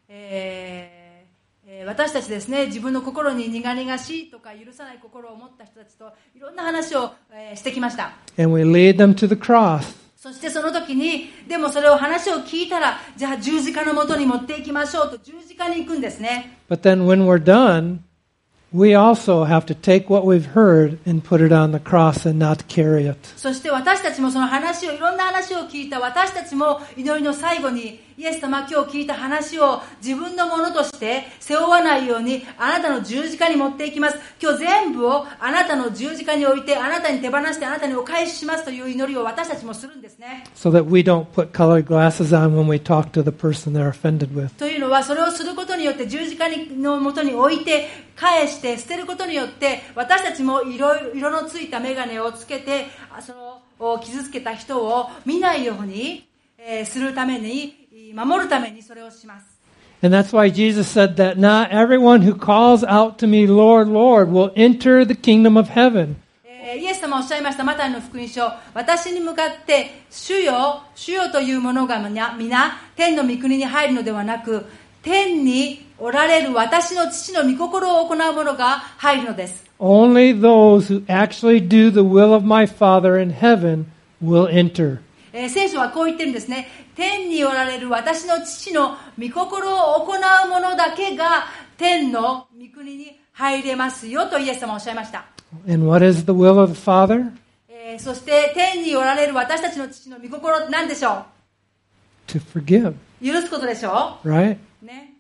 私たちですね、自分の心に苦々しいとか許さない心を持った人たちといろんな話を、えー、してきました。 And we lead them to the cross. そしてその時に、でもそれを話を聞いたら、じゃあ十字架のもとに持っていきましょうと十字架に行くんですね。 But then when we're done, we also have to take what we've heard and put it on the cross and not carry it. そして私たちもその話を、いろんな話を聞いた私たちも祈りの最後に、イエス様、今日聞いた話を自分のものとして背負わないようにあなたの十字架に持っていきます。今日全部をあなたの十字架に置いて、あなたに手放してあなたにお返ししますという祈りを私たちもするんですね。 So that we don't put colored glasses on when we talk to the person they're offended with. というのは、それをすることによって十字架のもとに置いて返して捨てることによって、私たちも色色のついた眼鏡をつけて、その傷つけた人を見ないように、えー、するために、守るためにそれをします。 And that's why Jesus said that not everyone who calls out to me, Lord, Lord, will enter the kingdom of heaven. イエス様おっしゃいました。マタイの福音書、私に向かって主よ、主よというものが皆天の御国に入るのではなく、天におられる私の父の御心を行う者が入るのです。 Only those who actually do the will of my Father in heaven will enter. えー、聖書はこう言ってるんですね。天におられる私の父の御心を行う者だけが天の御国に入れますよとイエス様はおっしゃいました。 And what is the will of the Father? えー、そして天におられる私たちの父の御心って何でしょう？ To forgive. 許すことでしょう？ Right? ね。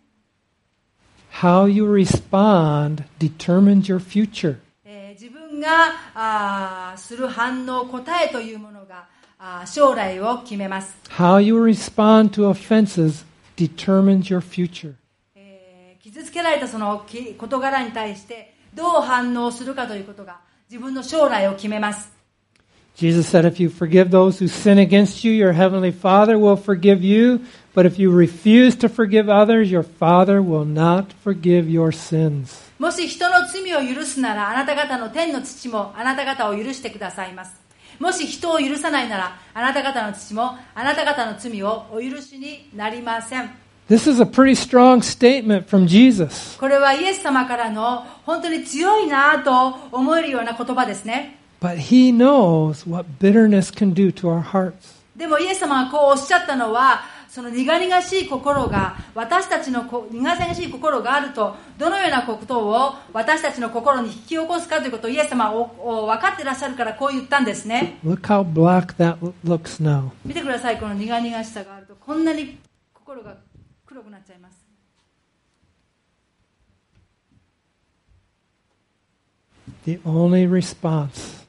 How you respond determines your future. えー、自分があする反応、答えというものが将来を決めます。 How you respond to offenses determines your future. えー、傷つけられたその事柄に対してどう反応するかということが自分の将来を決めます。 Jesus said, if you forgive those who sin against you, your heavenly Father will forgive you. But if you refuse to forgive others, your Father will not forgive your sins. もし人の罪を許すなら、あなた方の天の父もあなた方を許してくださいます。もし人を許さないなら、あなた方の父もあなた方の罪をお許しになりません。 This is a pretty strong statement from Jesus. これはイエス様からの本当に強いなと思えるような言葉ですね。 But he knows what bitterness can do to our hearts. でもイエス様がこうおっしゃったのは、 その苦々しい心が、私たちの苦々しい心があると、どのようなことを私たちの心に引き起こすかということをイエス様は分かっていらっしゃるからこう言ったんですね。 Look how black that looks now. 見てください、この苦々しさがあると、こんなに心が黒くなっちゃいます。 The only response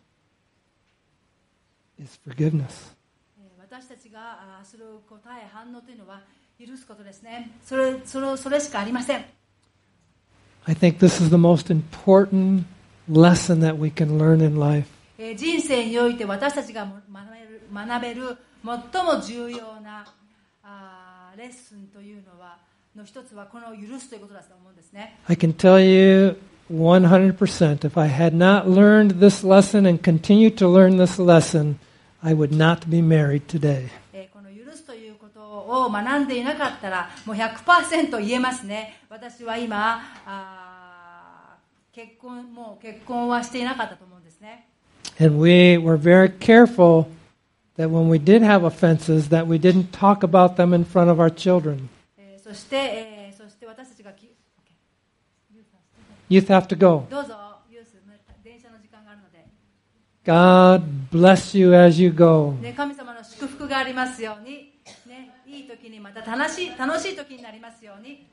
is forgiveness. 私たちがする答え、反応というのは許すことですね。それ、それ、それしかありません。 I think this is the most important lesson that we can learn in life. 人生において私たちが学べる、学べる最も重要なあレッスンというのはの一つはこの許すということだと思うんですね。 I can tell you one hundred percent if I had not learned this lesson and continued to learn this lesson, I would not be married today. この許すということを学んでいなかったらもう ひゃくパーセント 言えますね。私は今あ結婚もう結婚はしていなかったと思うんですね。 And we were very careful that when we did have offenses that we didn't talk about them in front of our children. そして、えー、そして私たちが Youth have to go. どうぞユース電車の時間があるので。 God bless you as you go. ね、神様の祝福がありますように、ね、いい時にまた楽しい楽しい時になりますように。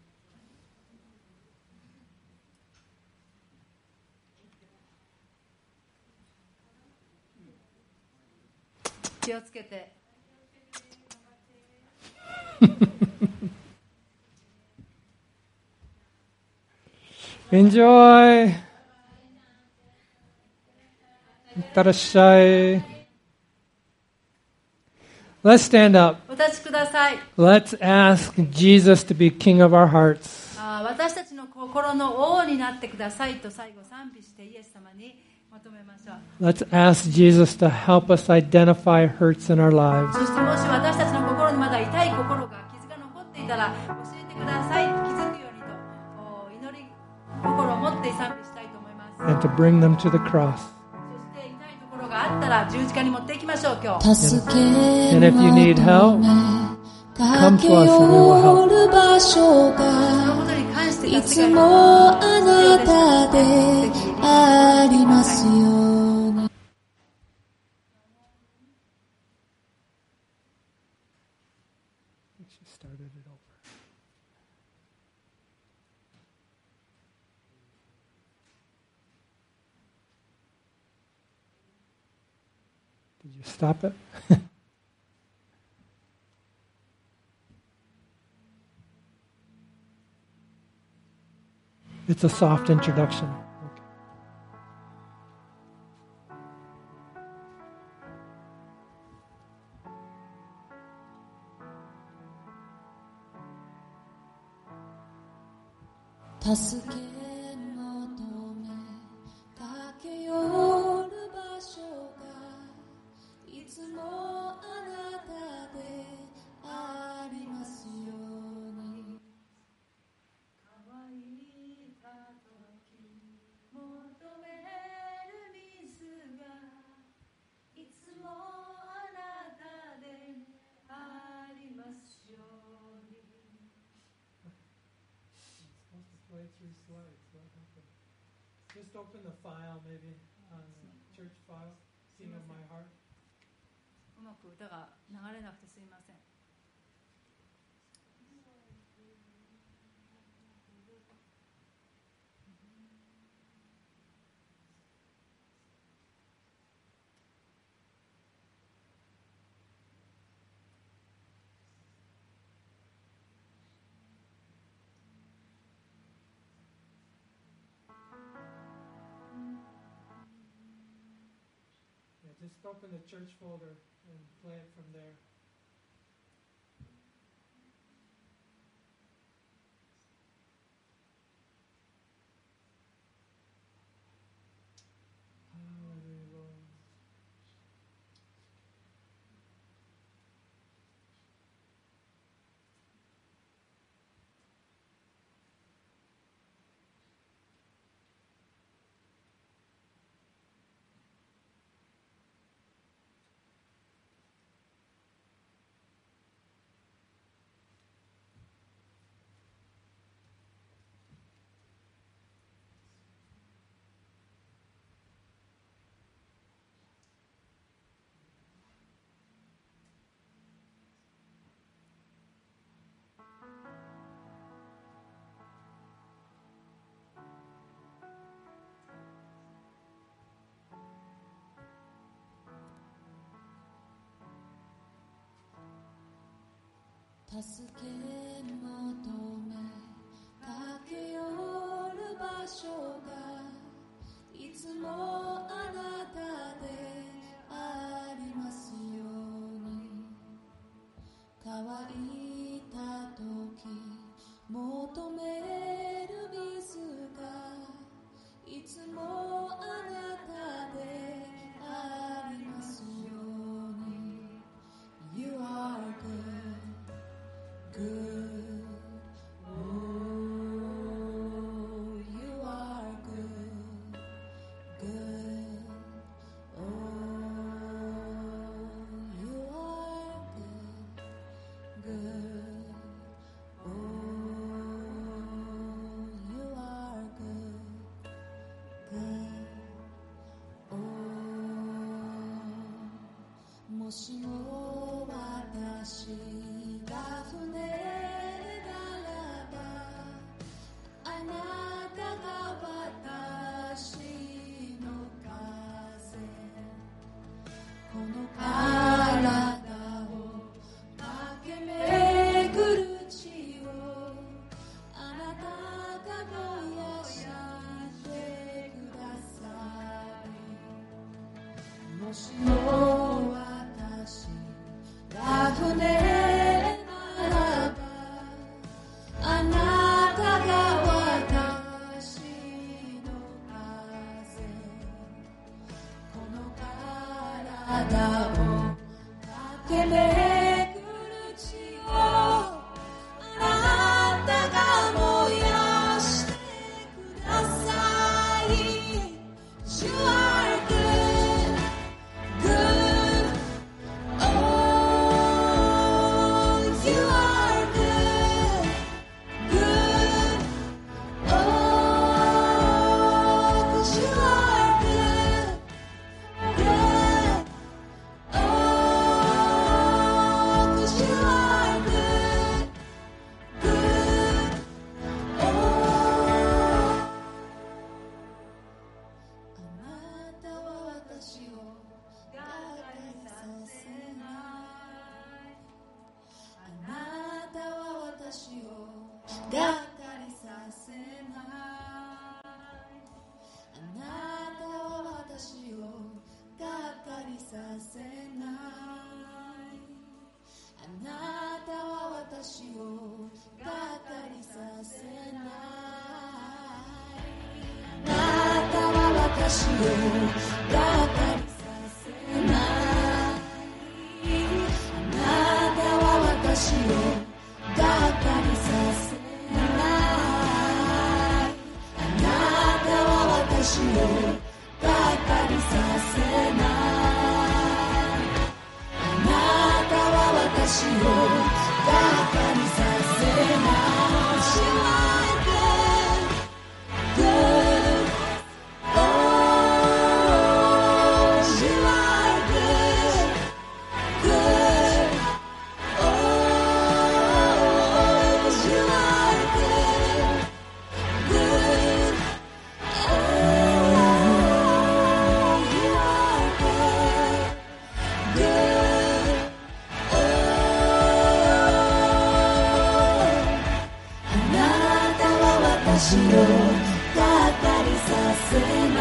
気をつけて。 Enjoy. いってらっしゃい. Let's stand up. お立ちください。 Let's ask Jesus to be King of our hearts. あ私たちの心の王になってくださいと最後賛美してイエス様に求めましょう。 Let's ask Jesus to help us identify hurts in our lives. そしてもし私たちの心にまだ痛い心が傷が残っていたら教えてください。気づくようにと祈り心を持って賛美したいと思います。 And to bring them to the cross. そして痛いところがあったら十字架に持っていきましょう今日。 And if you need help, come to us and we will help. そのことに関していつもあなたでありますように。 She started it over. Did you stop it? It's a soft introduction. Okay. 「助け求め駆け寄る場所がいつもあなたでありますように」「乾いた時求める水がいつもあなたでありますように」 Play through slides. What happened? Just open the file, maybe on the church file. King of my heart. うまく歌が流れなくてすみません。 Yeah, just open the church folder and play it from there. Hallelujah, Lord. 助け求め駆け寄る場所がいつもあなたでありますように。乾いた時求める水がいつもあなたでありますように。 You are good, good. Oh, you are good, good. Oh, you are good, good. Oh, you are good, good. Oh, もしも私が船ならばあなたが私の風、この体を駆け巡る地をあなたが燃やしてください。もしも私が船ならばあなたが私の風、この体を駆け巡る地をあなたが燃やしてください。 You are good, good. Oh, you are good, good. Oh, 'cause you are good, good. Oh, 'cause you are good, good. Oh, あなたは私をがかりさせない。あなたは私をがかりさせない。あなたは私をがかりさせない。あなたは私をがかりさせない。あなたは私をがかりさせない。あなたは私をがかりさせない。あなたは私をがかりさせない。あなたは私をがかりさせない。 You are good, good. Oh, you are good, good. Oh, you are good, good. Oh, you are good, good. Oh, あなたは私をがかりさせない。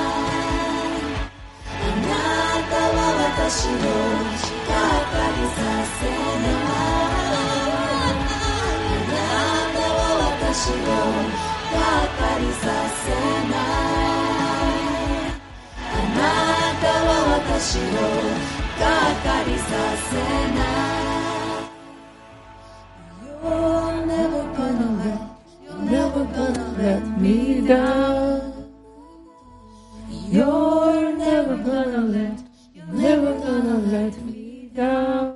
あなたは私をがかりさせない。あなたは私をがかりさせない。あなたは私をがかりさせない。 You're never gonna let, you're never gonna let me down. You're never gonna let, you're never gonna let me down.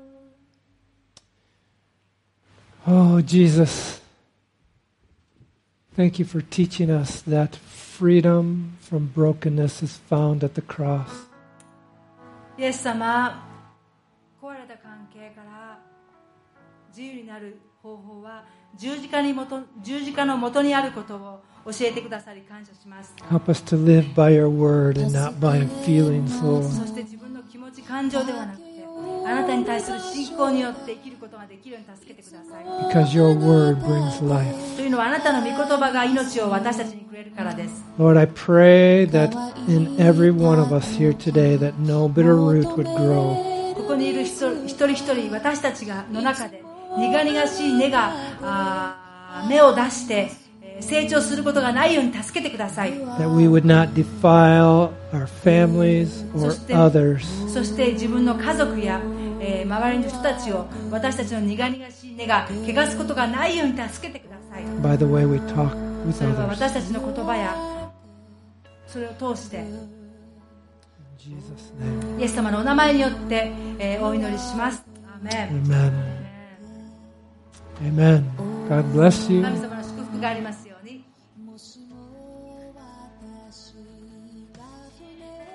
Oh, Jesus, thank you for teaching us that freedom from brokenness is found at the cross. イエス様、壊れた関係から自由になる方法は十字架にもと十字架の元にあることを教えてくださり感謝します。 Help us to live by your word and not by feelings, Lord. そして自分の気持ち感情ではなくてあなたに対する信仰によって生きることができるように助けてください。 Because your word brings life. というのはあなたの御言葉が命を私たちにくれるからです。 Lord, I pray that in every one of us here today that no bitter root would grow. ここにいる人一人一人私たちがの中で苦々しい根があ芽を出して成長することがないように助けてください。 That we would not defile our families or そして、 others. そして自分の家族や、えー周りの人たちを私たちの苦々しい根が汚すことがないように助けてください。 By the way we talk with それは others. 私たちの言葉やそれを通して In Jesus' name. イエス様のお名前によって、えーお祈りします。アーメン。 Amen. Amen. God bless you. 神様の祝福がありますように。 もしも私が船